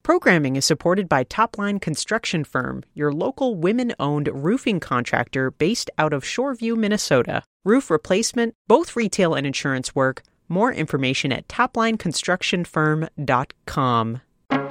Programming is supported by Topline Construction Firm, your local women-owned roofing contractor based out of Shoreview, Minnesota. Roof replacement, both retail and insurance work. More information at toplineconstructionfirm.com.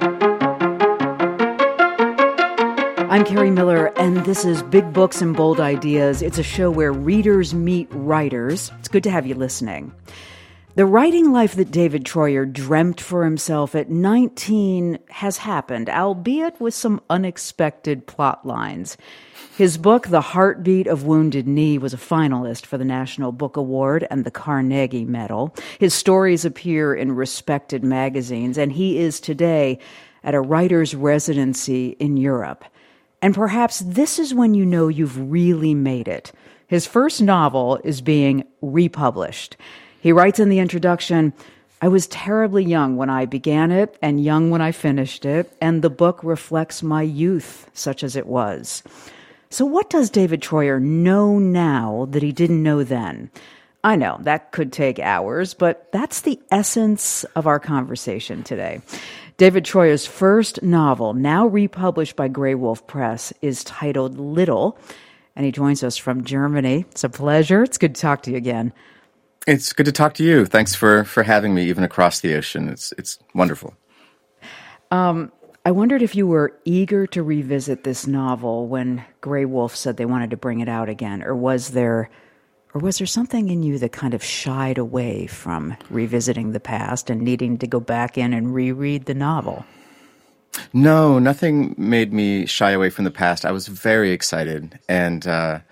I'm Carrie Miller, and this is Big Books and Bold Ideas. It's a show where readers meet writers. It's good to have you listening. The writing life that David Treuer dreamt for himself at 19 has happened, albeit with some unexpected plot lines. His book, The Heartbeat of Wounded Knee, was a finalist for the National Book Award and the Carnegie Medal. His stories appear in respected magazines, and he is today at a writer's residency in Europe. And perhaps this is when you know you've really made it. His first novel is being republished. He writes in the introduction, "I was terribly young when I began it and young when I finished it, and the book reflects my youth, such as it was." So what does David Treuer know now that he didn't know then? I know, that could take hours, but that's the essence of our conversation today. David Treuer's first novel, now republished by Grey Wolf Press, is titled Little, and he joins us from Germany. It's a pleasure. It's good to talk to you again. It's good to talk to you. Thanks for having me, even across the ocean. It's wonderful. I wondered if you were eager to revisit this novel when Grey Wolf said they wanted to bring it out again, or was there something in you that kind of shied away from revisiting the past and needing to go back in and reread the novel? No, nothing made me shy away from the past. I was very excited and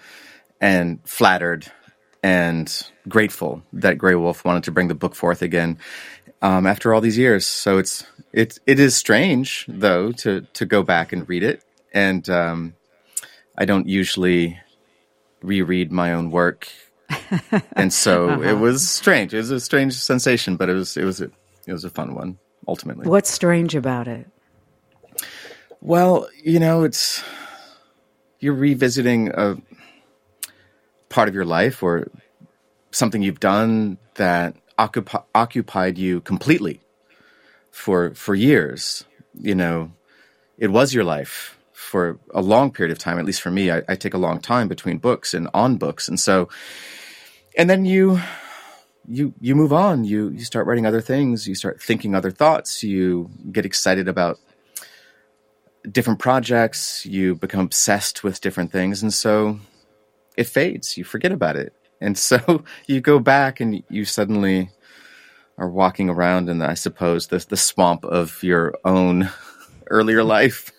flattered and grateful that Grey Wolf wanted to bring the book forth again after all these years. So it is strange, though, to go back and read it. And I don't usually reread my own work. And so It was strange. It was a strange sensation, but it was a fun one, ultimately. What's strange about it? Well, you're revisiting a part of your life or something you've done that occupied you completely for years. It was your life for a long period of time. At least for me, I take a long time between books and on books. And then you move on, you start writing other things, you start thinking other thoughts, you get excited about different projects, you become obsessed with different things. And so it fades, you forget about it. And so you go back and you suddenly are walking around in, I suppose, the swamp of your own earlier life.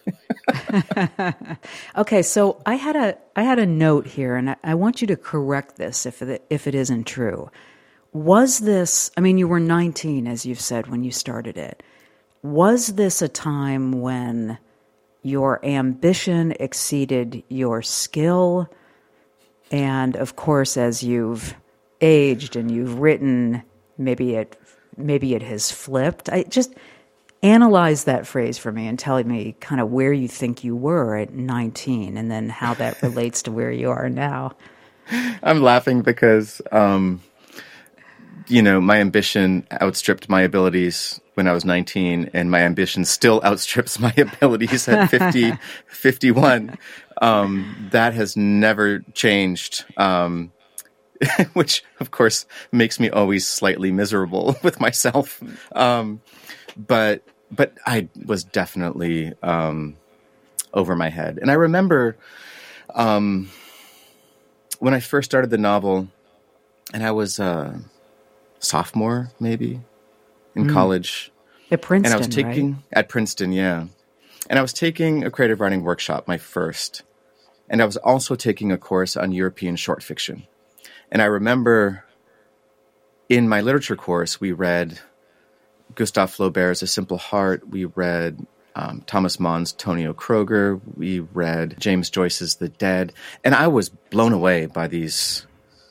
Okay, so I had a note here, and I want you to correct this if it isn't true. Was this, you were 19, as you've said, when you started it. Was this a time when your ambition exceeded your skill? And of course, as you've aged and you've written, maybe it has flipped. I just analyze that phrase for me and tell me kind of where you think you were at 19 and then how that relates to where you are now. I'm laughing because, my ambition outstripped my abilities when I was 19, and my ambition still outstrips my abilities at 51. That has never changed, which, of course, makes me always slightly miserable with myself. But I was definitely over my head. And I remember when I first started the novel, and I was a sophomore, maybe, in college. At Princeton, and I was taking right? At Princeton, yeah. And I was taking a creative writing workshop, my first. And I was also taking a course on European short fiction. And I remember in my literature course, we read Gustave Flaubert's A Simple Heart. We read Thomas Mann's Tonio Kroger. We read James Joyce's The Dead. And I was blown away by these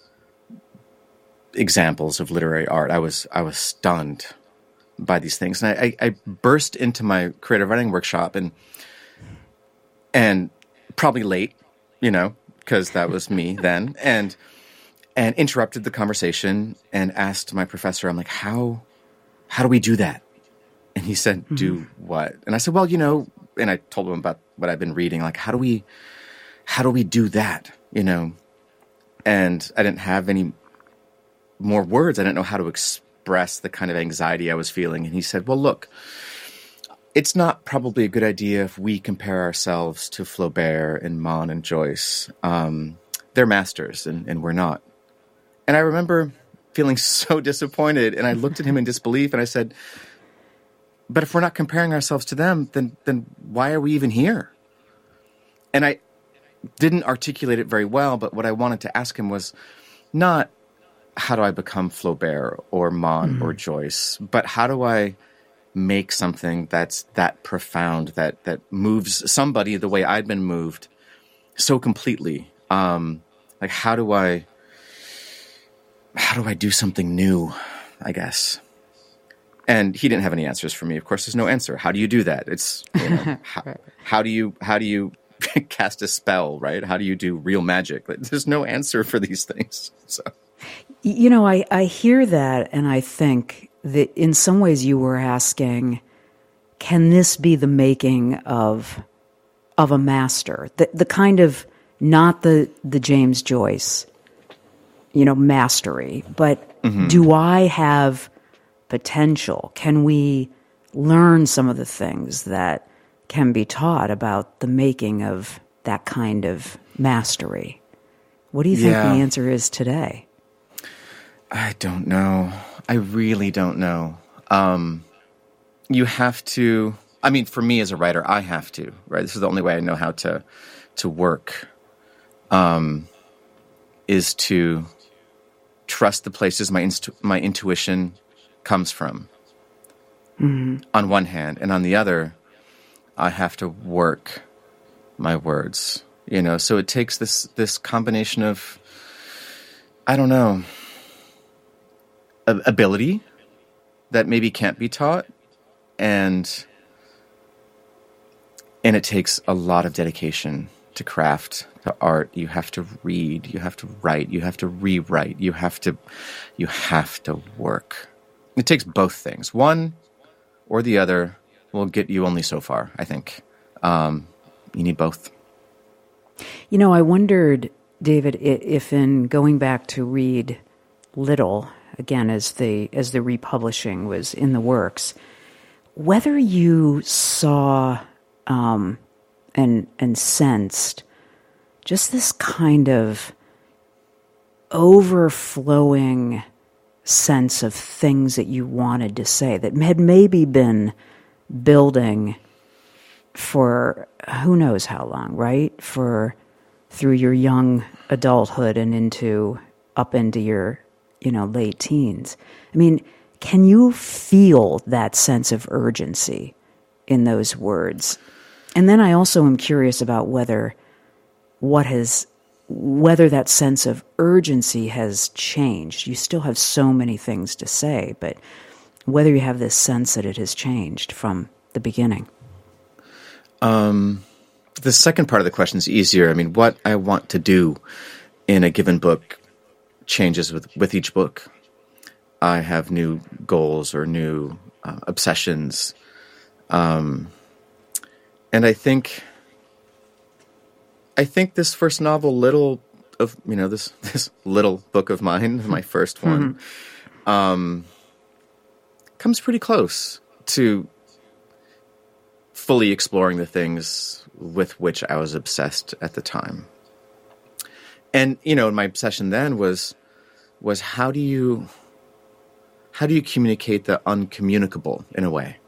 examples of literary art. I was stunned by these things. And I burst into my creative writing workshop and probably late, because that was me then, and interrupted the conversation and asked my professor, I'm like, how do we do that? And he said, do what? And I said, well, and I told him about what I've been reading. Like, how do we do that? And I didn't have any more words. I didn't know how to express the kind of anxiety I was feeling. And he said, well, look, it's not probably a good idea if we compare ourselves to Flaubert and Mann and Joyce. They're masters and we're not. And I remember feeling so disappointed, and I looked at him in disbelief, and I said, but if we're not comparing ourselves to them, then why are we even here? And I didn't articulate it very well, but what I wanted to ask him was not how do I become Flaubert or Mann or Joyce, but how do I make something that's that profound, that moves somebody the way I'd been moved so completely. Like how do I do something new, I guess? And he didn't have any answers for me. Of course, there's no answer. How do you do that? It's how do you cast a spell, right? How do you do real magic? Like, there's no answer for these things. So, I hear that, and I think that in some ways you were asking, can this be the making of a master? The kind of, not the James Joyce, mastery, but do I have potential? Can we learn some of the things that can be taught about the making of that kind of mastery? What do you think the answer is today? I don't know. I really don't know. You have to, for me as a writer, I have to, right? This is the only way I know how to work, is to trust the places my intuition comes from, on one hand, and on the other, I have to work my words, so it takes this combination of, I don't know, ability that maybe can't be taught, and it takes a lot of dedication to craft, to art. You have to read, you have to write, you have to rewrite, you have to work. It takes both things. One or the other will get you only so far, I think. You need both. I wondered, David, if in going back to read Little, again, as the republishing was in the works, whether you saw and sensed just this kind of overflowing sense of things that you wanted to say that had maybe been building for who knows how long, right? Through your young adulthood and up into your, late teens. Can you feel that sense of urgency in those words? And then I also am curious about whether that sense of urgency has changed. You still have so many things to say, but whether you have this sense that it has changed from the beginning. The second part of the question is easier. What I want to do in a given book changes with each book. I have new goals or new obsessions. And I think this first novel, Little, of this little book of mine, my first one, comes pretty close to fully exploring the things with which I was obsessed at the time. And my obsession then was how do you communicate the uncommunicable in a way,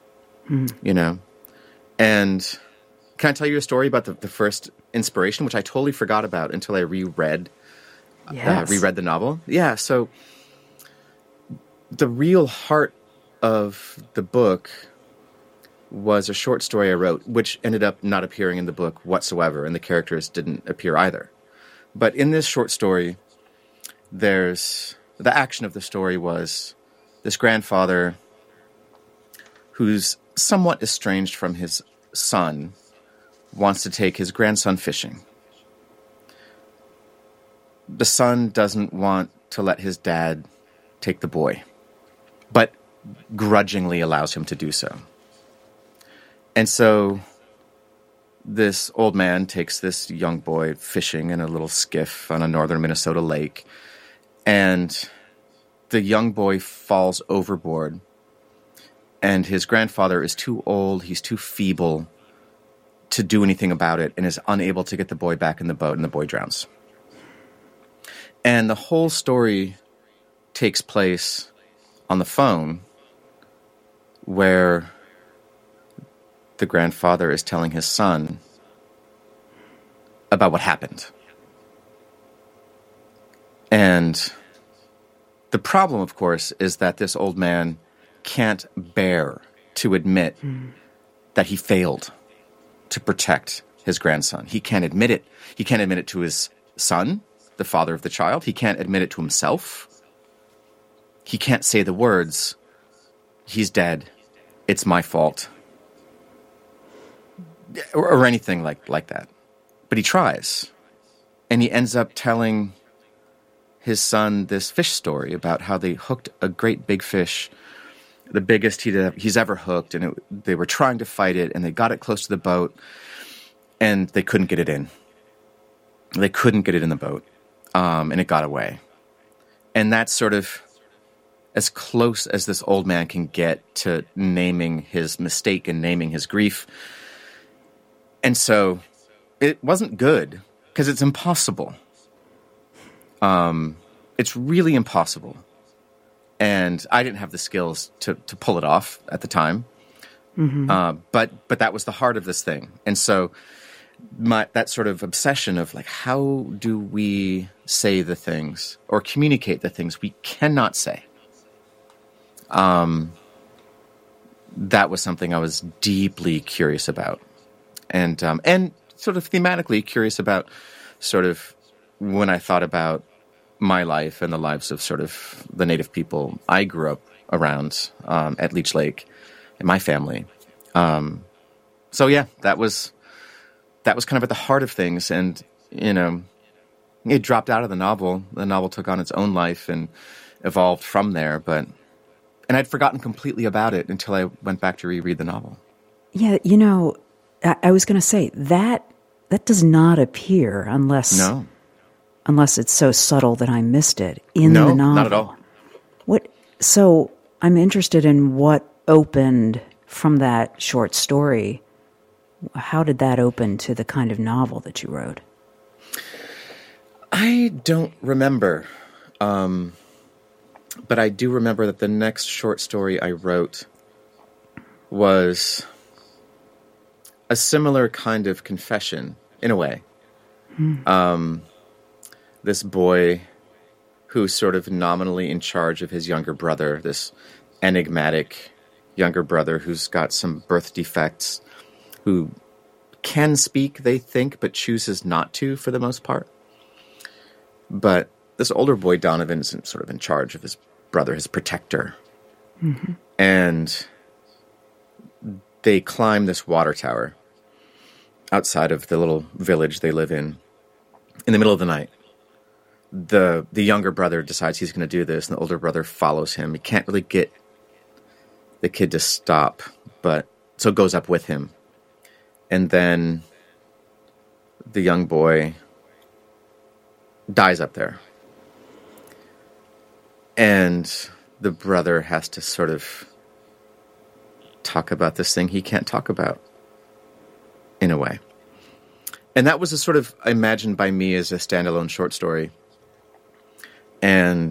And can I tell you a story about the first inspiration, which I totally forgot about until I reread the novel? Yeah, so the real heart of the book was a short story I wrote, which ended up not appearing in the book whatsoever, and the characters didn't appear either. But in this short story, the action of the story was this grandfather who's somewhat estranged from his son wants to take his grandson fishing. The son doesn't want to let his dad take the boy. But grudgingly allows him to do so. And so this old man takes this young boy fishing in a little skiff on a northern Minnesota lake, and the young boy falls overboard, and his grandfather is too old, he's too feeble to do anything about it, and is unable to get the boy back in the boat, and the boy drowns. And the whole story takes place on the phone, where the grandfather is telling his son about what happened. And the problem, of course, is that this old man can't bear to admit that he failed to protect his grandson. He can't admit it. He can't admit it to his son, the father of the child. He can't admit it to himself. He can't say the words, "He's dead. It's my fault." Or anything like that. But he tries. And he ends up telling his son this fish story about how they hooked a great big fish, the biggest he's ever hooked, and they were trying to fight it, and they got it close to the boat, and they couldn't get it in. They couldn't get it in the boat, and it got away. And that's sort of as close as this old man can get to naming his mistake and naming his grief. And so it wasn't good, because it's impossible. It's really impossible. And I didn't have the skills to pull it off at the time. But that was the heart of this thing. And so that sort of obsession of like, how do we say the things or communicate the things we cannot say? That was something I was deeply curious about. And sort of thematically curious about sort of when I thought about my life and the lives of sort of the Native people I grew up around at Leech Lake and my family. So yeah, that was kind of at the heart of things. And, you know, it dropped out of the novel. The novel took on its own life and evolved from there. And I'd forgotten completely about it until I went back to reread the novel. Yeah, you know, I was going to say that does not appear unless it's so subtle that I missed it in the novel. No, not at all. So I'm interested in what opened from that short story. How did that open to the kind of novel that you wrote? I don't remember, but I do remember that the next short story I wrote was a similar kind of confession, in a way. This boy who's sort of nominally in charge of his younger brother, this enigmatic younger brother who's got some birth defects, who can speak, they think, but chooses not to for the most part. But this older boy, Donovan, is sort of in charge of his brother, his protector. And they climb this water tower outside of the little village they live in the middle of the night. The younger brother decides he's going to do this, and the older brother follows him. He can't really get the kid to stop, so goes up with him. And then the young boy dies up there. And the brother has to sort of talk about this thing he can't talk about, in a way. And that was a sort of imagined by me as a standalone short story. And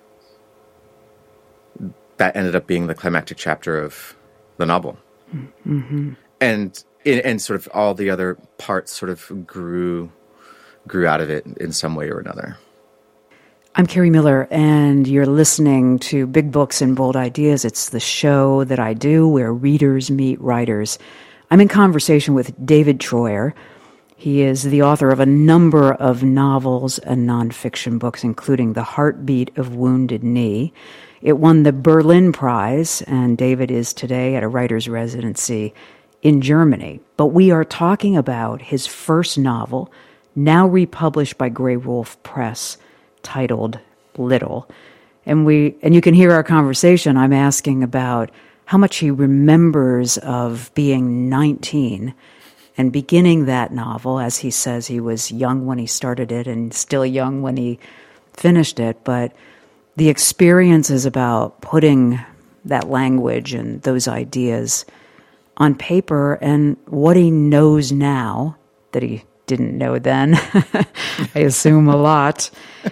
that ended up being the climactic chapter of the novel. And sort of all the other parts sort of grew out of it in some way or another. I'm Carrie Miller, and you're listening to Big Books and Bold Ideas. It's the show that I do where readers meet writers. I'm in conversation with David Treuer. He is the author of a number of novels and nonfiction books, including The Heartbeat of Wounded Knee. It won the Berlin Prize, and David is today at a writer's residency in Germany. But we are talking about his first novel, now republished by Grey Wolf Press, titled Little. And you can hear our conversation. I'm asking about how much he remembers of being 19 and beginning that novel. As he says, he was young when he started it and still young when he finished it. But the experience is about putting that language and those ideas on paper, and what he knows now that he didn't know then, I assume a lot.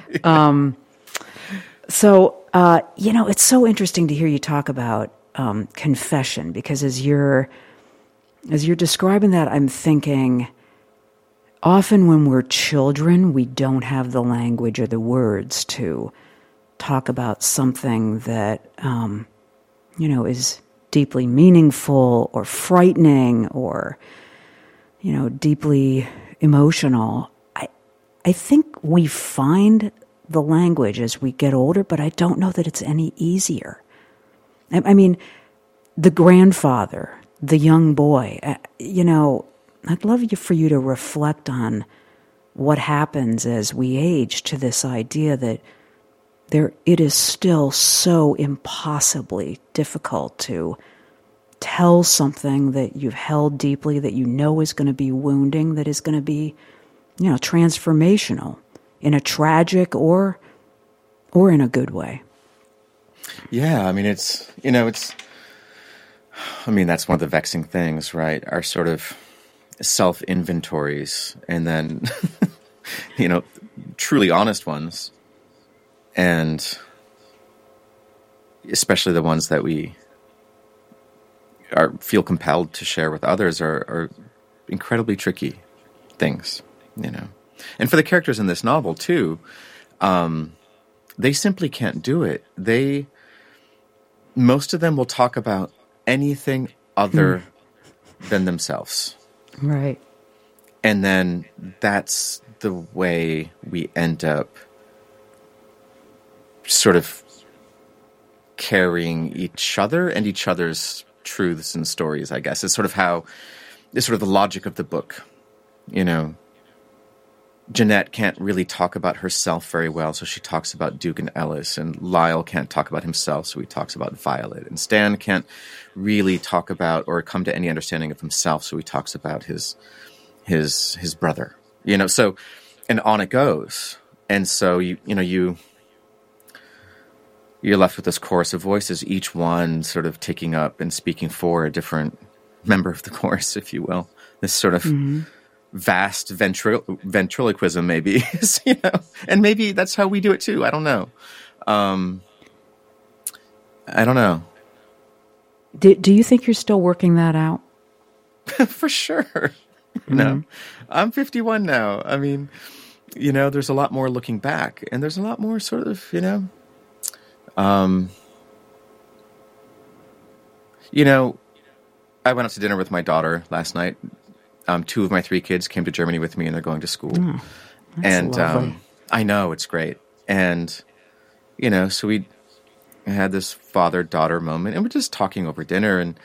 So, it's so interesting to hear you talk about confession, because as you're describing that, I'm thinking, often when we're children, we don't have the language or the words to talk about something that, is deeply meaningful or frightening or, deeply emotional. I think we find the language as we get older, but I don't know that it's any easier. I mean, the grandfather, the young boy, I'd love for you to reflect on what happens as we age to this idea that it is still so impossibly difficult to tell something that you've held deeply, that you know is going to be wounding, that is going to be, transformational in a tragic or in a good way. Yeah, that's one of the vexing things, right? Our sort of self-inventories, and then, truly honest ones. And especially the ones that we feel compelled to share with others are incredibly tricky things, And for the characters in this novel, too, they simply can't do it. Most of them will talk about anything other than themselves. Right. And then that's the way we end up sort of carrying each other and each other's truths and stories, I guess. It's sort of the logic of the book. Jeanette can't really talk about herself very well, so she talks about Duke and Ellis, and Lyle can't talk about himself, so he talks about Violet, and Stan can't really talk about or come to any understanding of himself, so he talks about his brother. So, and on it goes. And so you're left with this chorus of voices, each one sort of taking up and speaking for a different member of the chorus, if you will. This sort of vast ventriloquism, maybe, and maybe that's how we do it too. I don't know. Do you think you're still working that out? For sure. I'm 51 now. There's a lot more looking back, and there's a lot more sort of, I went out to dinner with my daughter last night. 2 of my 3 kids came to Germany with me, and they're going to school. That's lovely. I know, it's great. And, so we had this father-daughter moment, and we're just talking over dinner, and,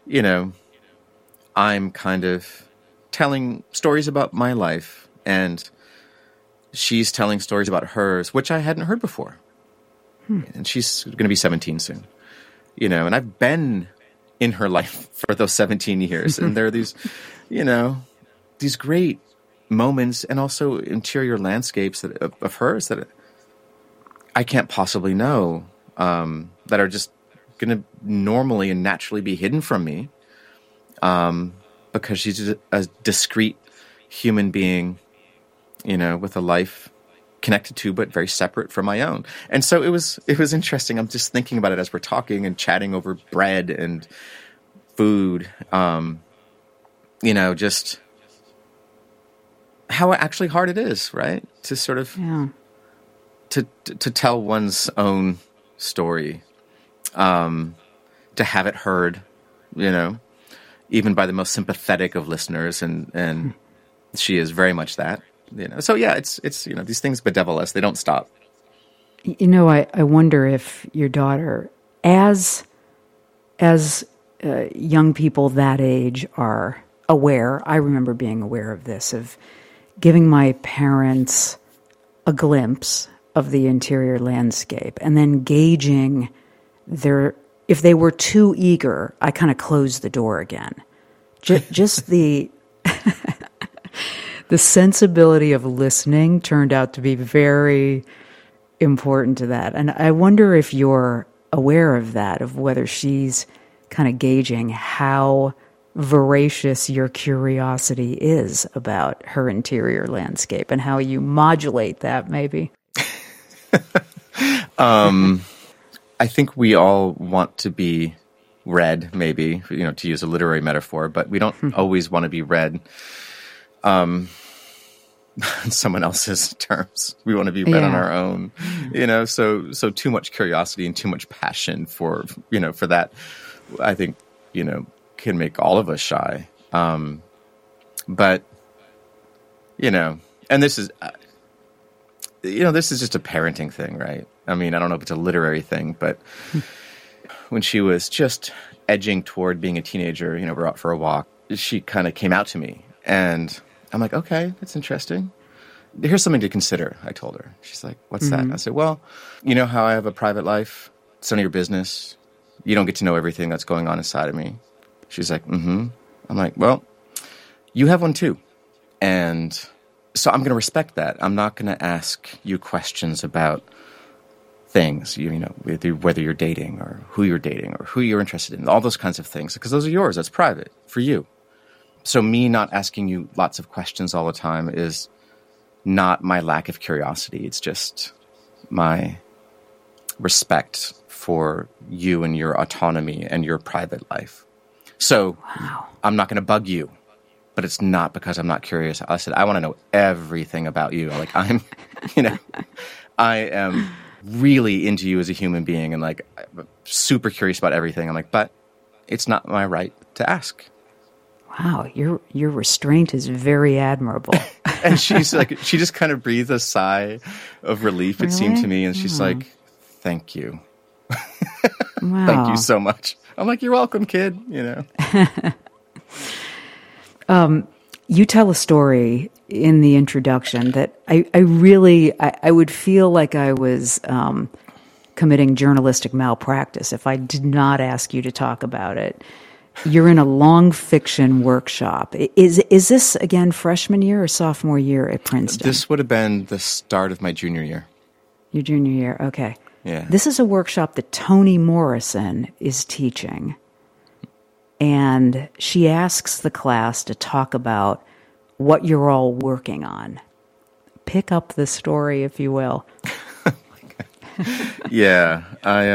I'm kind of telling stories about my life, and she's telling stories about hers, which I hadn't heard before. And she's going to be 17 soon, and I've been in her life for those 17 years. And there are these, these great moments and also interior landscapes of hers that I can't possibly know, that are just going to normally and naturally be hidden from me, because she's a discrete human being, with a life connected to but very separate from my own. And so it was interesting. I'm just thinking about it as we're talking and chatting over bread and food, just how actually hard it is, right? To sort of to tell one's own story, to have it heard, even by the most sympathetic of listeners, and she is very much that. So yeah, it's these things bedevil us. They don't stop. I wonder if your daughter, as young people that age are aware, I remember being aware of this, of giving my parents a glimpse of the interior landscape and then gauging if they were too eager, I kind of closed the door again. Just the the sensibility of listening turned out to be very important to that. And I wonder if you're aware of that, of whether she's kind of gauging how voracious your curiosity is about her interior landscape and how you modulate that, maybe. I think we all want to be read, maybe, to use a literary metaphor, but we don't always want to be read in someone else's terms. We want to be read on our own, so too much curiosity and too much passion for that, I think, can make all of us shy. But, and this is, this is just a parenting thing, right? I mean, I don't know if it's a literary thing, but when she was just edging toward being a teenager, we're out for a walk, she kind of came out to me. And I'm like, okay, that's interesting. Here's something to consider, I told her. She's like, what's that? I said, well, you know how I have a private life? It's none of your business. You don't get to know everything that's going on inside of me. She's like, I'm like, well, you have one too. And so I'm going to respect that. I'm not going to ask you questions about things, whether you're dating or who you're interested in, all those kinds of things, because those are yours. That's private for you. So me not asking you lots of questions all the time is not my lack of curiosity. It's just my respect for you and your autonomy and your private life. So I'm not going to bug you, but it's not because I'm not curious. I said, I want to know everything about you. Like I am really into you as a human being and like super curious about everything. I'm like, but it's not my right to ask. Wow, your restraint is very admirable. And she's like, she just kind of breathed a sigh of relief, it seemed to me, and she's like, thank you. Wow. Thank you so much. I'm like, you're welcome, kid, You tell a story in the introduction that I would feel like I was committing journalistic malpractice if I did not ask you to talk about it. You're in a long fiction workshop. Is this, again, freshman year or sophomore year at Princeton? This would have been the start of my junior year. Your junior year, okay. Yeah. This is a workshop that Toni Morrison is teaching. And she asks the class to talk about what you're all working on. Pick up the story, if you will. Yeah,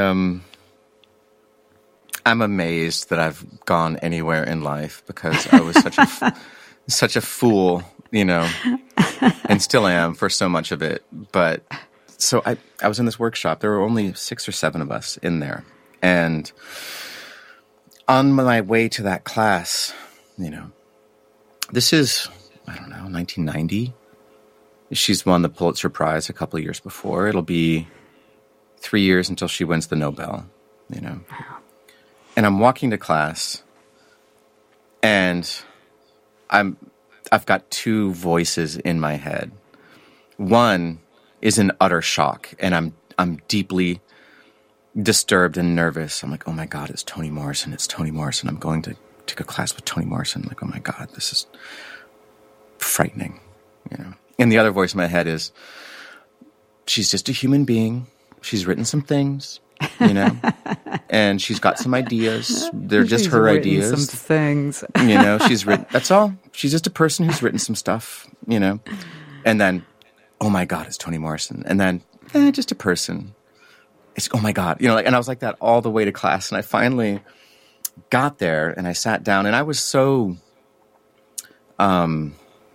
I'm amazed that I've gone anywhere in life because I was such a fool, and still am for so much of it. But so I was in this workshop. There were only 6 or 7 of us in there, and on my way to that class, this is, I don't know, 1990. She's won the Pulitzer Prize a couple of years before. It'll be 3 years until she wins the Nobel, And I'm walking to class, and I've got 2 voices in my head. One is in utter shock, and I'm deeply disturbed and nervous. I'm like, oh my God, it's Toni Morrison. It's Toni Morrison. I'm going to take a class with Toni Morrison. Like, oh my God, this is frightening. And the other voice in my head is, she's just a human being. She's written some things. And she's got some ideas. They're just her ideas. Some things. She's written, that's all. She's just a person who's written some stuff, And then, oh my God, it's Toni Morrison. And then, just a person. It's, oh my God, and I was like that all the way to class. And I finally got there and I sat down and I was so, and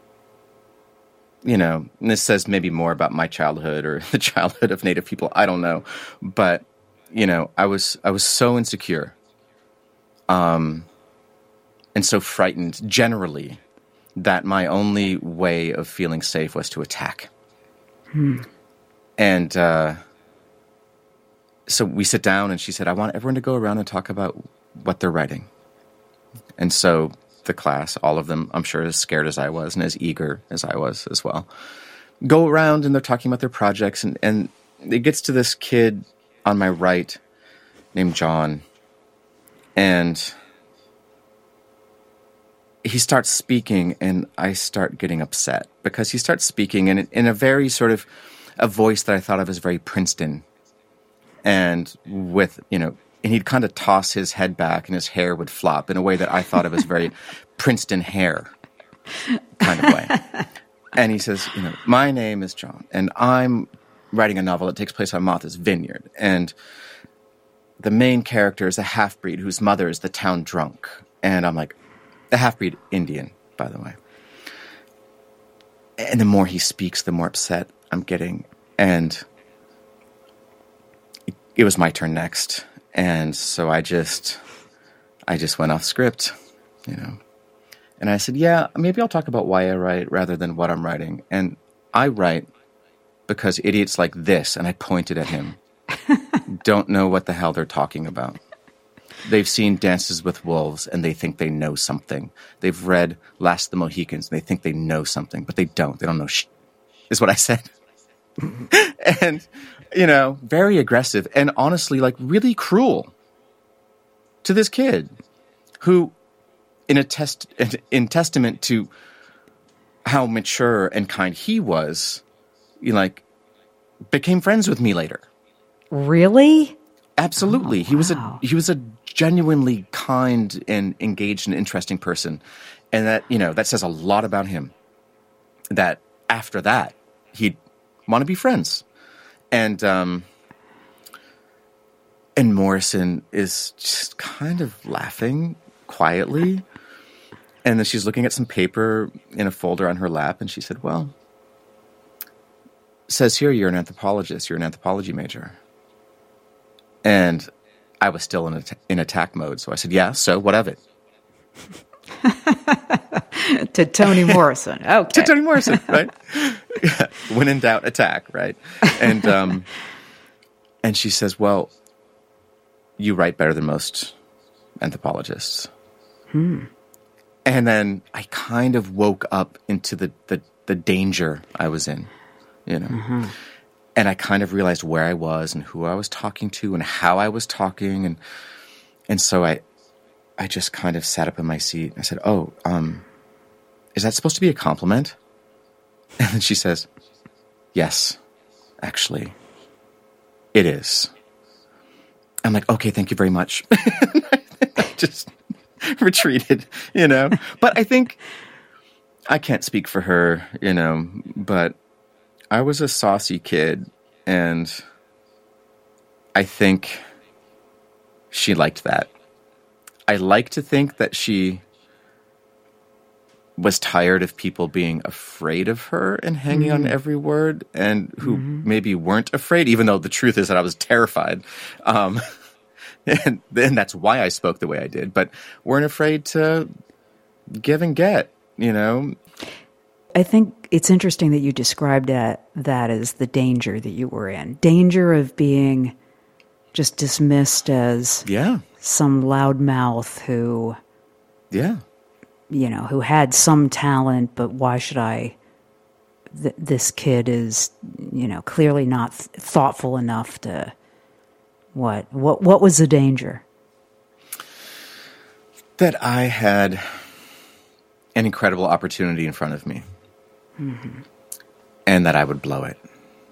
this says maybe more about my childhood or the childhood of Native people. I don't know. But, I was so insecure, and so frightened generally that my only way of feeling safe was to attack. And, so we sit down and she said, I want everyone to go around and talk about what they're writing. And so the class, all of them, I'm sure, as scared as I was and as eager as I was as well, go around and they're talking about their projects, and it gets to this kid on my right named John, and he starts speaking, and I start getting upset because he starts speaking in a very sort of a voice that I thought of as very Princeton, and with, and he'd kind of toss his head back and his hair would flop in a way that I thought of as very Princeton hair kind of way. And he says, my name is John, and I'm writing a novel that takes place on Martha's Vineyard, and the main character is a half-breed whose mother is the town drunk. And I'm like, the half-breed Indian, by the way. And the more he speaks, the more upset I'm getting. And it was my turn next. And so I just went off script, And I said, yeah, maybe I'll talk about why I write rather than what I'm writing. And I write because idiots like this, and I pointed at him, don't know what the hell they're talking about. They've seen Dances with Wolves, and they think they know something. They've read Last of the Mohicans, and they think they know something, but they don't. They don't know is what I said. And, very aggressive, and honestly, really cruel to this kid who, in testament to how mature and kind he was, became friends with me later. Really? Absolutely. Oh, wow. He was a genuinely kind and engaged and interesting person. And that, that says a lot about him. That after that, he'd want to be friends. And Morrison is just kind of laughing quietly. And then she's looking at some paper in a folder on her lap, and she said, well, it says here you're an anthropologist. You're an anthropology major. And I was still in attack mode, so I said, yeah, so what of it? To Toni Morrison. Okay. To Toni Morrison, right? Yeah. When in doubt, attack, right? And and she says, well, you write better than most anthropologists. And then I kind of woke up into the danger I was in, Mm-hmm. And I kind of realized where I was and who I was talking to and how I was talking. And so I just kind of sat up in my seat. I said, oh, is that supposed to be a compliment? And then she says, yes, actually, it is. I'm like, okay, thank you very much. I just retreated, But I think, I can't speak for her, but I was a saucy kid, and I think she liked that. I like to think that she was tired of people being afraid of her and hanging on every word, and who maybe weren't afraid, even though the truth is that I was terrified. And that's why I spoke the way I did, but weren't afraid to give and get, I think it's interesting that you described that as the danger that you were in. Danger of being just dismissed as some loudmouth who, who had some talent, but why should I? This kid is, clearly not thoughtful enough to. What was the danger? That I had an incredible opportunity in front of me. Mm-hmm. And that I would blow it.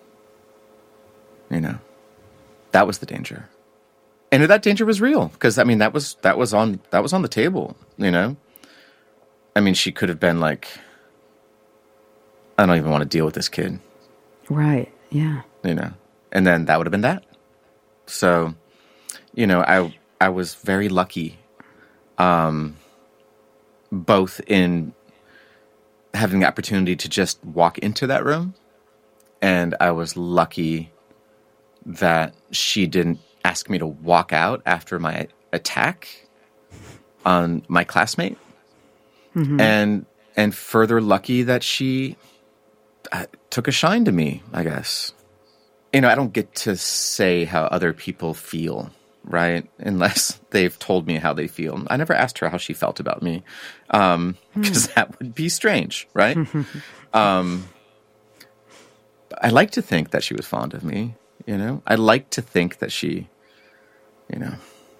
That was the danger. And that danger was real, because that was on the table, she could have been like, I don't even want to deal with this kid. Right. Yeah. And then that would have been that. So, I was very lucky, both in having the opportunity to just walk into that room, and I was lucky that she didn't ask me to walk out after my attack on my classmate, and further lucky that she took a shine to me, I guess. I don't get to say how other people feel, right? Unless they've told me how they feel. I never asked her how she felt about me, because that would be strange, right? I like to think that she was fond of me, you know? I like to think that she, you know,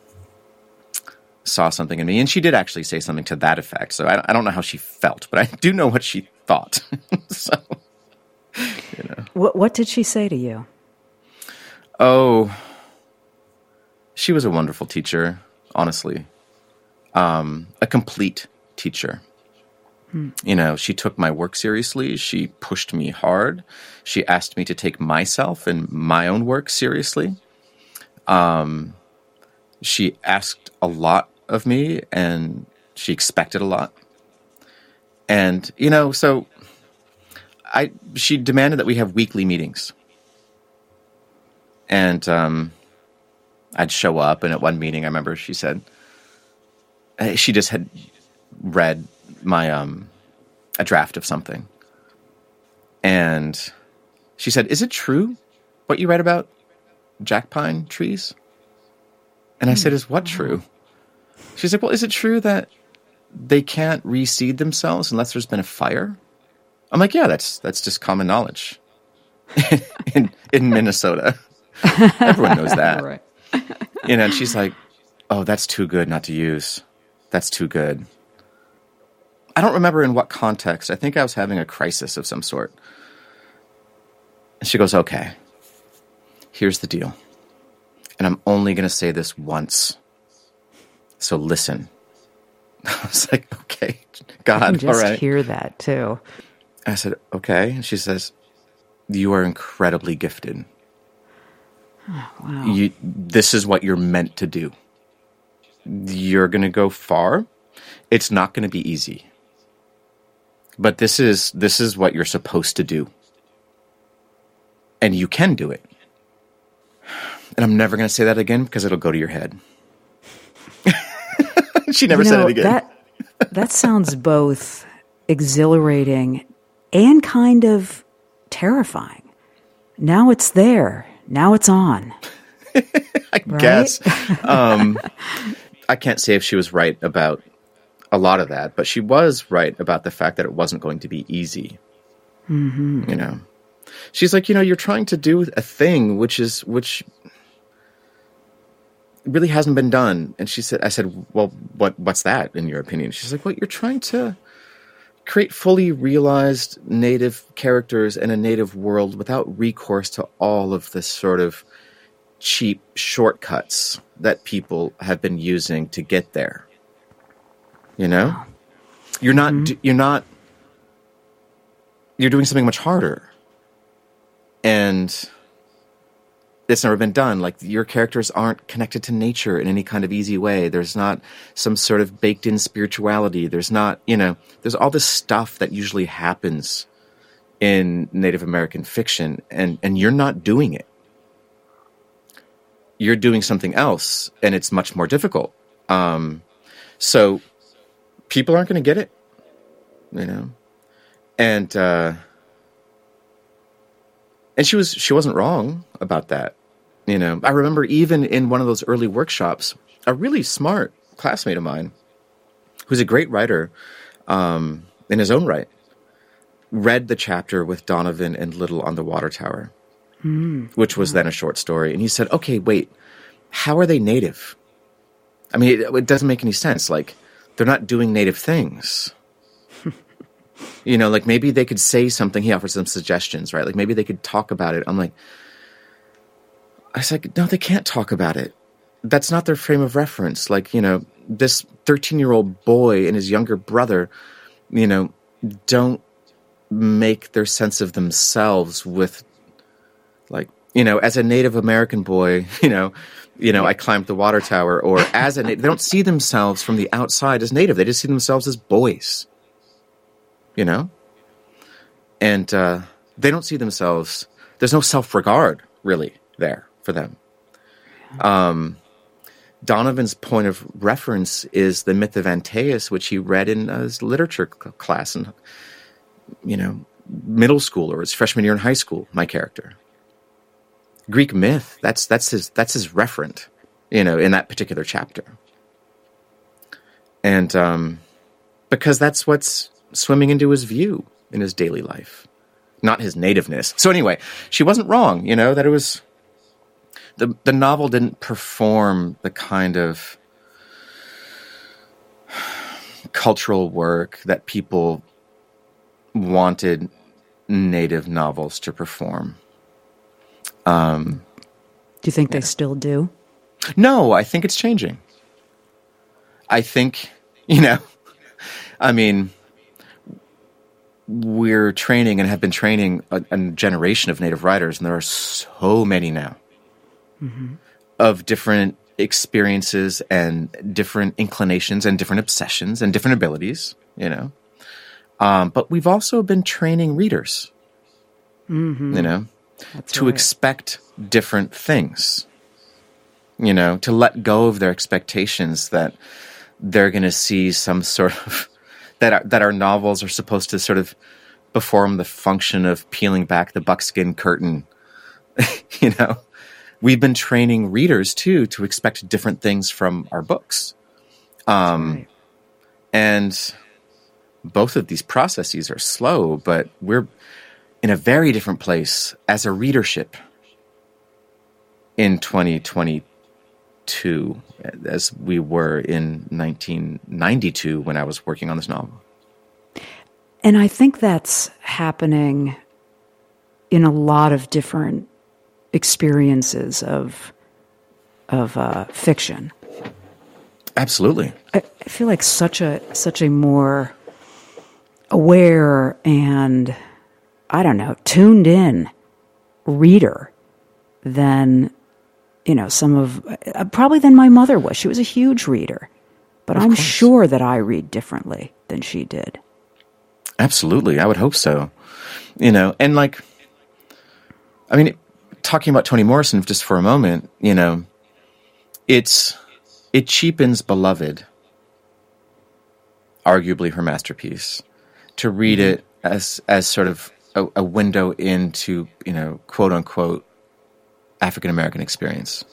saw something in me. And she did actually say something to that effect. So I don't know how she felt, but I do know what she thought. So, you know. What did she say to you? Oh, she was a wonderful teacher, honestly. A complete teacher. You know, she took my work seriously. She pushed me hard. She asked me to take myself and my own work seriously. She asked a lot of me, and she expected a lot. And, you know, so she demanded that we have weekly meetings. And I'd show up, and at one meeting, I remember she said, she just had read my a draft of something, and she said, "Is it true what you read about jack pine trees?" And I said, "Is what true?" She's like, "Well, is it true that they can't reseed themselves unless there's been a fire?" I'm like, "Yeah, that's just common knowledge in Minnesota. Everyone knows that." Right. You know, and she's like, "Oh, that's too good not to use. That's too good." I don't remember in what context. I think I was having a crisis of some sort. And she goes, "Okay, here's the deal. And I'm only going to say this once. So listen." I was like, "Okay, God, I can just all right." hear that too. I said, "Okay." And she says, "You are incredibly gifted. Wow. This is what you're meant to do. You're going to go far. It's not going to be easy. But this is what you're supposed to do. And you can do it." And I'm never going to say that again because it'll go to your head. She never said it again. That sounds both exhilarating and kind of terrifying. Now it's there. Now it's on. I guess. I can't say if she was right about a lot of that, but she was right about the fact that it wasn't going to be easy. Mm-hmm. You know, she's like, you're trying to do a thing which really hasn't been done. And I said, "Well, what's that in your opinion?" She's like, "Well, you're trying to create fully realized native characters in a native world without recourse to all of this sort of cheap shortcuts that people have been using to get there. You know, wow. You're doing something much harder, and it's never been done. Like, your characters aren't connected to nature in any kind of easy way. There's not some sort of baked in spirituality. There's not, there's all this stuff that usually happens in Native American fiction, and you're not doing it. You're doing something else, and it's much more difficult. So people aren't going to get it, and she wasn't wrong about that. I remember even in one of those early workshops, a really smart classmate of mine, who's a great writer in his own right, read the chapter with Donovan and Little on the water tower, which was then a short story. And he said, "Okay, wait, how are they native? I mean, it doesn't make any sense. Like, they're not doing native things." Like, maybe they could say something. He offers some suggestions, right? Like, maybe they could talk about it. I was like, no, they can't talk about it. That's not their frame of reference. Like, this 13-year-old boy and his younger brother, don't make their sense of themselves with, like, as a Native American boy, I climbed the water tower, or as they don't see themselves from the outside as Native. They just see themselves as boys, and they don't see themselves. There's no self-regard really there for them. Donovan's point of reference is the myth of Antaeus, which he read in his literature class in, middle school, or his freshman year in high school. My character, Greek myth. That's his referent, in that particular chapter. And because that's what's swimming into his view in his daily life. not his nativeness. So anyway, she wasn't wrong, that it was the novel didn't perform the kind of cultural work that people wanted native novels to perform. Do you think they still do? No, I think it's changing. I think, we're training and have been training a generation of native writers, and there are so many now of different experiences and different inclinations and different obsessions and different abilities, But we've also been training readers, That's to right. expect different things, to let go of their expectations that they're going to see some sort of that our novels are supposed to sort of perform the function of peeling back the buckskin curtain. We've been training readers too to expect different things from our books. Right. And both of these processes are slow, but we're in a very different place as a readership in 2022 as we were in 1992 when I was working on this novel. And I think that's happening in a lot of different experiences of fiction. Absolutely. I feel like such a more aware and, I don't know, tuned in reader than, probably than my mother was. She was a huge reader, but I'm sure that I read differently than she did. Absolutely. I would hope so. And talking about Toni Morrison just for a moment, it cheapens Beloved, arguably her masterpiece, to read it as sort of a window into, quote unquote, African American experience.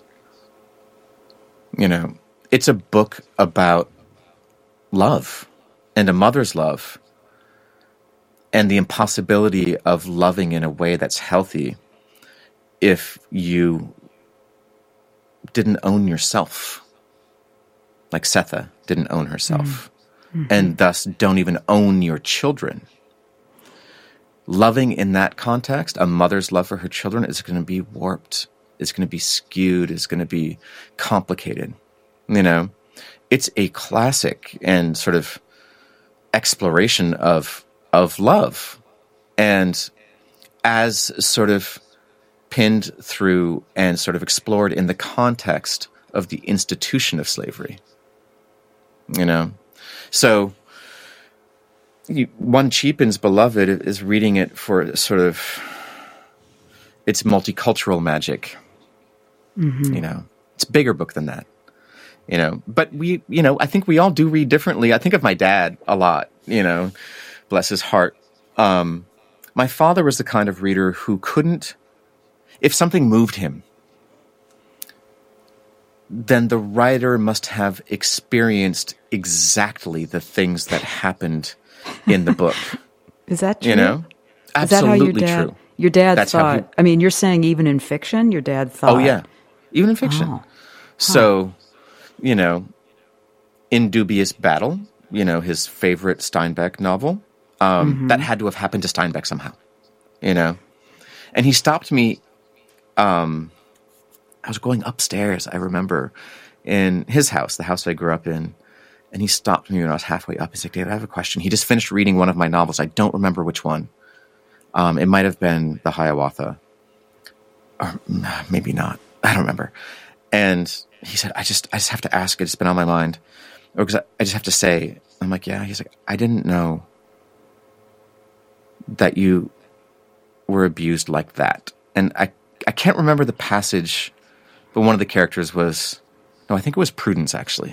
It's a book about love and a mother's love and the impossibility of loving in a way that's healthy if you didn't own yourself, like Sethe didn't own herself, and thus don't even own your children. Loving in that context, a mother's love for her children, is going to be warped. It's going to be skewed. It's going to be complicated. It's a classic and sort of exploration of love, and as sort of pinned through and sort of explored in the context of the institution of slavery. So one cheapens Beloved is reading it for sort of its multicultural magic. It's a bigger book than that. But I think we all do read differently. I think of my dad a lot, bless his heart. My father was the kind of reader who couldn't, if something moved him, then the writer must have experienced exactly the things that happened in the book. Is that true? Absolutely true. true. Your dad That's how thought, you're saying even in fiction, your dad thought. Oh, yeah. Even in fiction. Oh. So, In Dubious Battle, his favorite Steinbeck novel, that had to have happened to Steinbeck somehow, And he stopped me. I was going upstairs, I remember, in his house, the house I grew up in, and he stopped me when I was halfway up. He's like, David, I have a question. He just finished reading one of my novels. I don't remember which one. It might have been The Hiawatha. Or maybe not. I don't remember. And he said, I just have to ask. It's been on my mind. Or because I just have to say. I'm like, yeah. He's like, I didn't know that you were abused like that. And I can't remember the passage, but one of the characters was, no, I think it was Prudence, actually.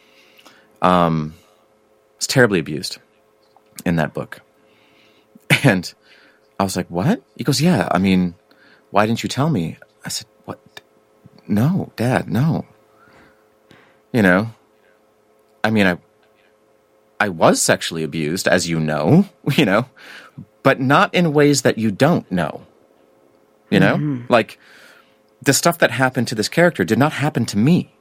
Was terribly abused in that book. And I was like, what? He goes, yeah, why didn't you tell me? I said, what? No, Dad, no. I was sexually abused, as you know, but not in ways that you don't know. You know? Like, the stuff that happened to this character did not happen to me.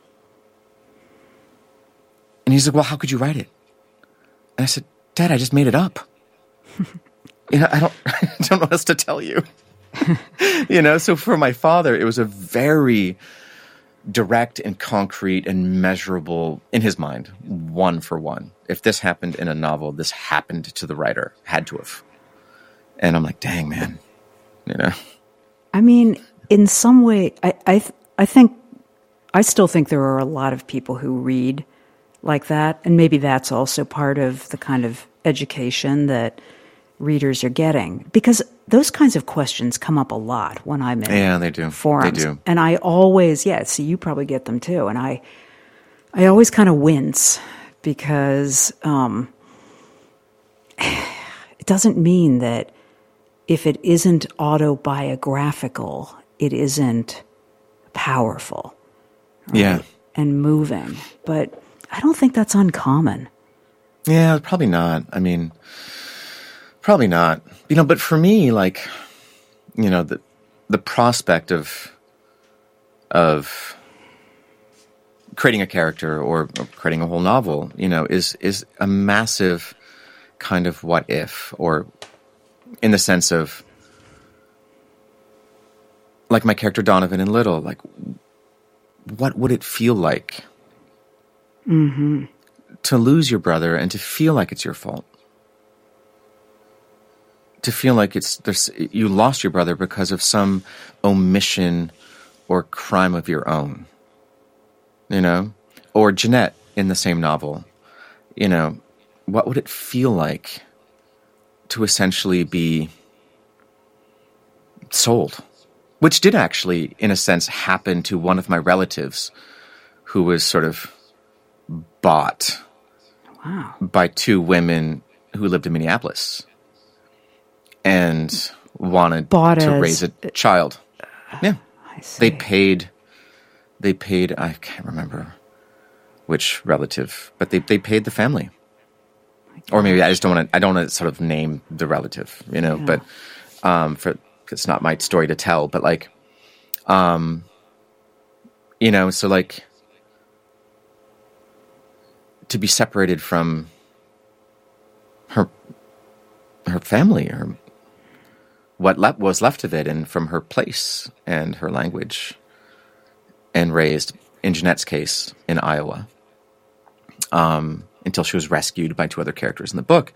And he's like, well, how could you write it? And I said, Dad, I just made it up. You know, I don't know what else to tell you. You know, so for my father, it was a very direct and concrete and measurable, in his mind, one for one. If this happened in a novel, this happened to the writer. Had to have. And I'm like, dang, man. You know? I mean, in some way, I still think there are a lot of people who read like that, and maybe that's also part of the kind of education that readers are getting, because those kinds of questions come up a lot when I'm in they do. forums. They do. And I always, so you probably get them too, and I always kind of wince because it doesn't mean that if it isn't autobiographical, it isn't powerful, right? Yeah. And moving. But I don't think that's uncommon. Yeah, probably not. I mean, probably not. You know, but for me, like, you know, the prospect of creating a character or creating a whole novel, you know, is a massive kind of what if, or in the sense of, like my character Donovan in Little, like, what would it feel like to lose your brother and to feel like it's your fault? To feel like you lost your brother because of some omission or crime of your own, you know? Or Jeanette in the same novel, you know, what would it feel like to essentially be sold? Which did actually, in a sense, happen to one of my relatives who was sort of bought by two women who lived in Minneapolis and wanted to raise a child. Yeah. I see. They paid, I can't remember which relative, but they paid the family. Or maybe I don't want to sort of name the relative, you know, but it's not my story to tell, but like, you know, so like to be separated from her family, or what was left of it, and from her place and her language, and raised, in Jeanette's case, in Iowa, until she was rescued by two other characters in the book.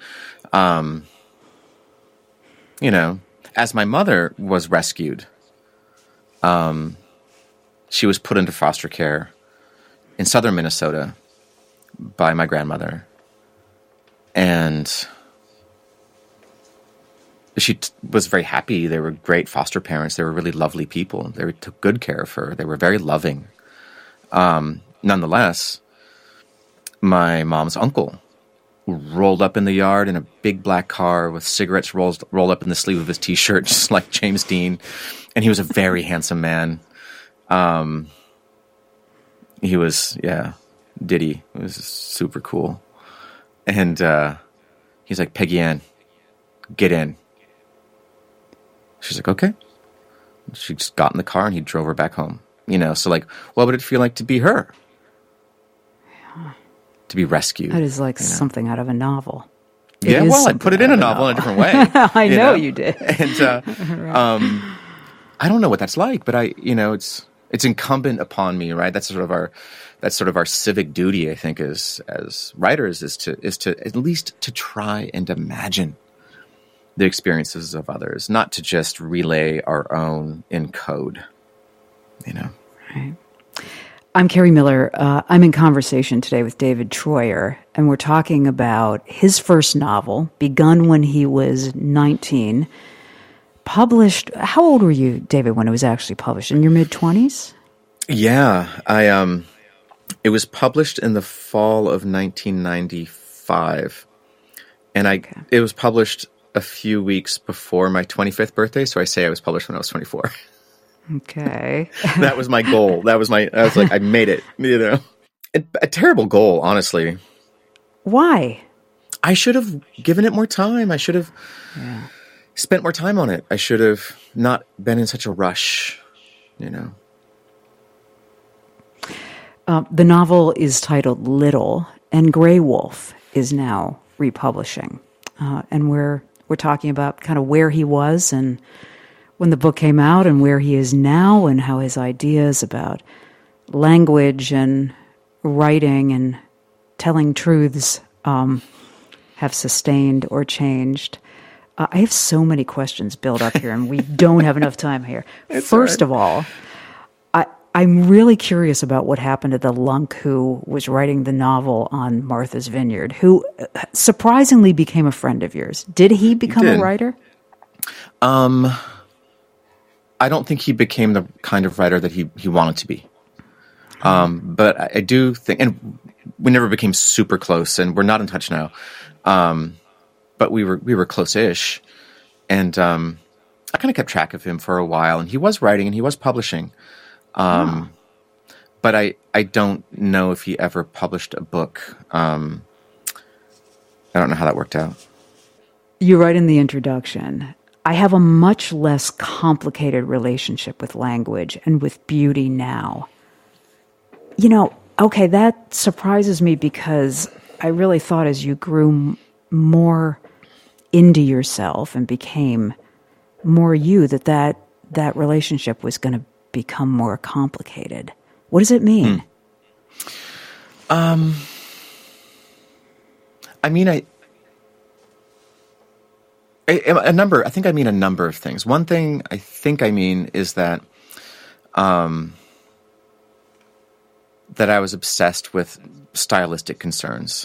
You know, as my mother was rescued, she was put into foster care in southern Minnesota by my grandmother. And she was very happy. They were great foster parents. They were really lovely people. They took good care of her. They were very loving. Nonetheless, my mom's uncle rolled up in the yard in a big black car with cigarettes rolled up in the sleeve of his T-shirt, just like James Dean. And he was a very handsome man. He was, Diddy. It was super cool. And he's like, Peggy Ann, get in. She's like, okay. She just got in the car and he drove her back home. You know, so like, what would it feel like to be her? To be rescued. That is like something out of a novel. Yeah, well, I put it in a novel in a different way. I know you did. And I don't know what that's like, but it's incumbent upon me, right? That's sort of our civic duty, I think, as writers, is to at least to try and imagine the experiences of others, not to just relay our own in code. You know. Right. I'm Carrie Miller. I'm in conversation today with David Treuer, and we're talking about his first novel, begun when he was 19, published. How old were you, David, when it was actually published? In your mid-20s? Yeah, it was published in the fall of 1995, and it was published a few weeks before my 25th birthday, so I say I was published when I was 24. Okay. That was my goal. I was like, I made it, you know. A terrible goal, honestly. Why? I should have given it more time. I should have spent more time on it. I should have not been in such a rush, The novel is titled Little, and Grey Wolf is now republishing. And we're talking about kind of where he was and when the book came out and where he is now and how his ideas about language and writing and telling truths have sustained or changed. I have so many questions built up here, and we don't have enough time here. First of all, I'm really curious about what happened to the lunk who was writing the novel on Martha's Vineyard, who surprisingly became a friend of yours. Did he become a writer? I don't think he became the kind of writer that he wanted to be. But I do think, and we never became super close, and we're not in touch now. But we were close-ish, and I kind of kept track of him for a while. And he was writing and he was publishing. But I don't know if he ever published a book. I don't know how that worked out. You write in the introduction, I have a much less complicated relationship with language and with beauty now. Okay, that surprises me because I really thought as you grew more into yourself and became more you, that relationship was going to become more complicated. What does it mean? I mean, I think I mean a number of things. One thing I think I mean is that that I was obsessed with stylistic concerns.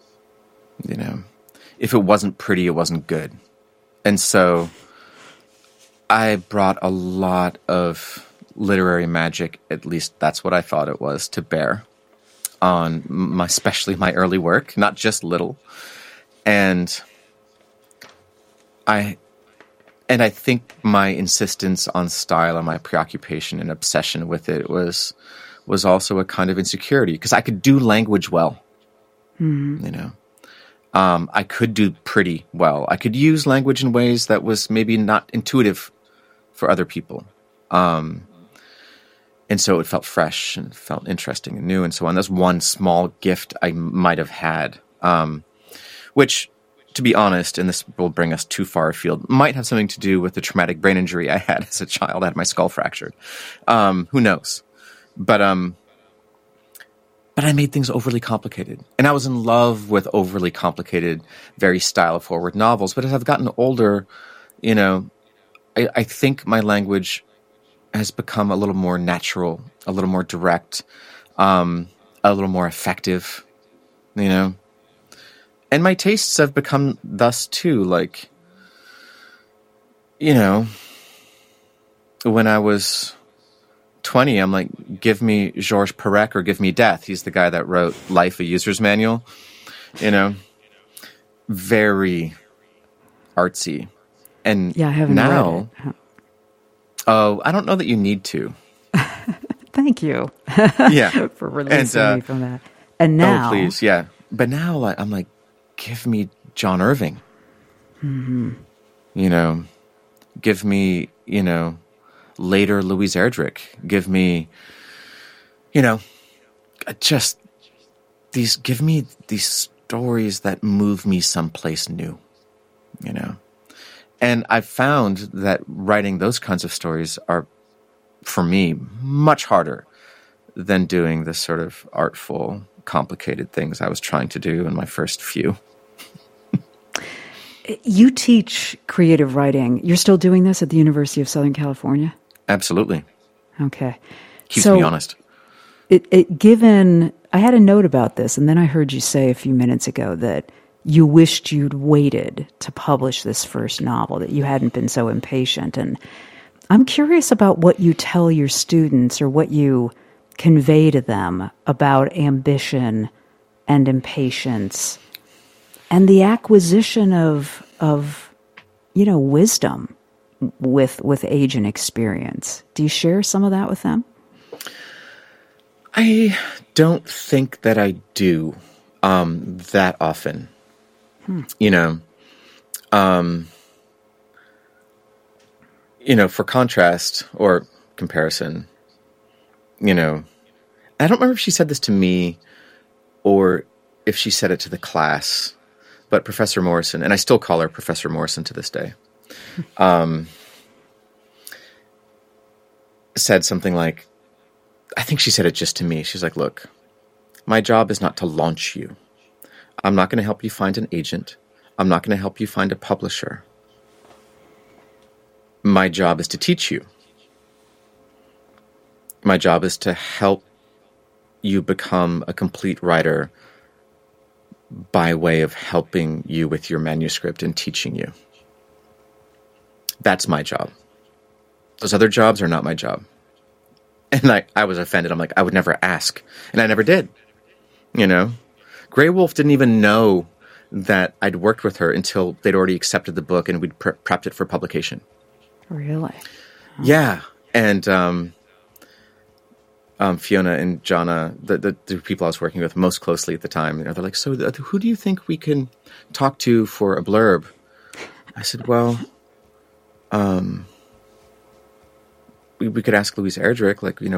If it wasn't pretty, it wasn't good. And so I brought a lot of literary magic, at least that's what I thought it was, to bear on especially my early work, not just Little. And I think my insistence on style and my preoccupation and obsession with it was also a kind of insecurity, because I could do language well. I could do pretty well. I could use language in ways that was maybe not intuitive for other people. And so it felt fresh and felt interesting and new and so on. That's one small gift I might have had, which, to be honest, and this will bring us too far afield, might have something to do with the traumatic brain injury I had as a child. I had my skull fractured. Who knows? But I made things overly complicated. And I was in love with overly complicated, very style-forward novels. But as I've gotten older, I think my language has become a little more natural, a little more direct, a little more effective, And my tastes have become thus too, when I was 20, I'm like, give me Georges Perec or give me death. He's the guy that wrote Life, a User's Manual. Very artsy. And I haven't read it. Oh, I don't know that you need to. Thank you. Yeah. For releasing me from that. And now... Oh, please, yeah. But now I'm like, give me John Irving. Mm-hmm. Give me, later Louise Erdrich. Give me, just give me these stories that move me someplace new, And I've found that writing those kinds of stories are, for me, much harder than doing the sort of artful, complicated things I was trying to do in my first few. You teach creative writing. You're still doing this at the University of Southern California? Absolutely. Okay. Keeps me honest. Given, I had a note about this, and then I heard you say a few minutes ago that you wished you'd waited to publish this first novel, that you hadn't been so impatient. And I'm curious about what you tell your students or what you convey to them about ambition and impatience and the acquisition of wisdom with age and experience. Do you share some of that with them? I don't think that I do that often. You know, for contrast or comparison, I don't remember if she said this to me or if she said it to the class, but Professor Morrison, and I still call her Professor Morrison to this day, said something like, I think she said it just to me. She's like, look, my job is not to launch you. I'm not going to help you find an agent. I'm not going to help you find a publisher. My job is to teach you. My job is to help you become a complete writer by way of helping you with your manuscript and teaching you. That's my job. Those other jobs are not my job. And I was offended. I'm like, I would never ask. And I never did. Grey Wolf didn't even know that I'd worked with her until they'd already accepted the book and we'd prepped it for publication. Really? Oh. Yeah. And Fiona and Jonna, the people I was working with most closely at the time, they're like, so who do you think we can talk to for a blurb? I said, well, we could ask Louise Erdrich,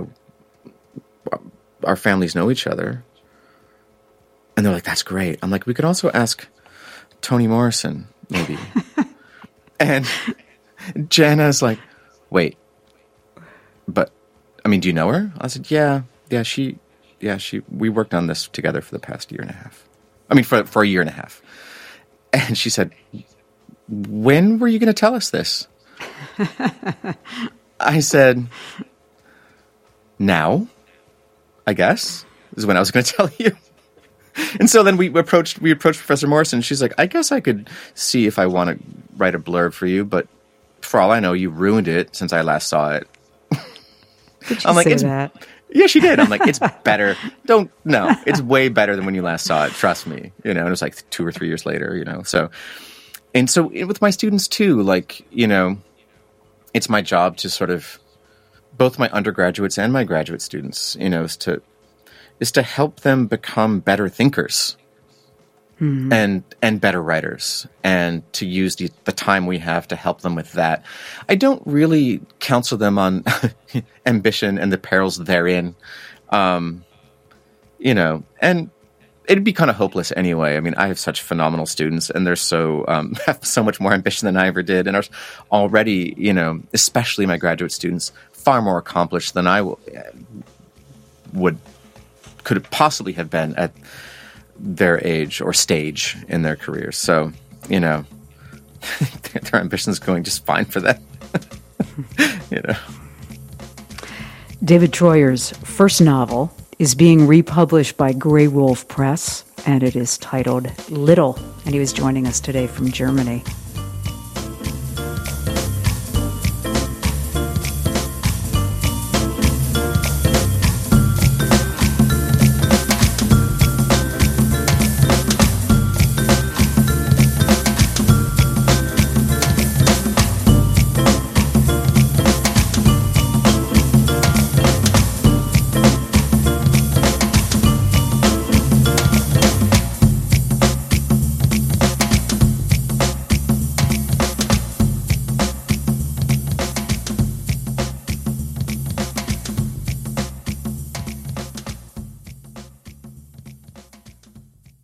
our families know each other. And they're like, that's great. I'm like, we could also ask Toni Morrison, maybe. And Jana's like, wait, but, do you know her? I said, yeah, we worked on this together for the past year and a half. For a year and a half. And she said, when were you going to tell us this? I said, now, I guess, is when I was going to tell you. And so then we approached Professor Morrison. She's like, I guess I could see if I want to write a blurb for you, but for all I know, you ruined it since I last saw it. Did she say that? Yeah, she did. I'm like, it's better. It's way better than when you last saw it. Trust me. And it was like 2 or 3 years later, So with my students too, it's my job to sort of, both my undergraduates and my graduate students, is to help them become better thinkers and better writers, and to use the time we have to help them with that. I don't really counsel them on ambition and the perils therein, and it'd be kind of hopeless anyway. I have such phenomenal students, and they're so have so much more ambition than I ever did, and are already, especially my graduate students, far more accomplished than I could possibly have been at their age or stage in their careers. So, their ambition's going just fine for them. David Troyer's first novel is being republished by Grey Wolf Press, and it is titled Little, and he was joining us today from Germany.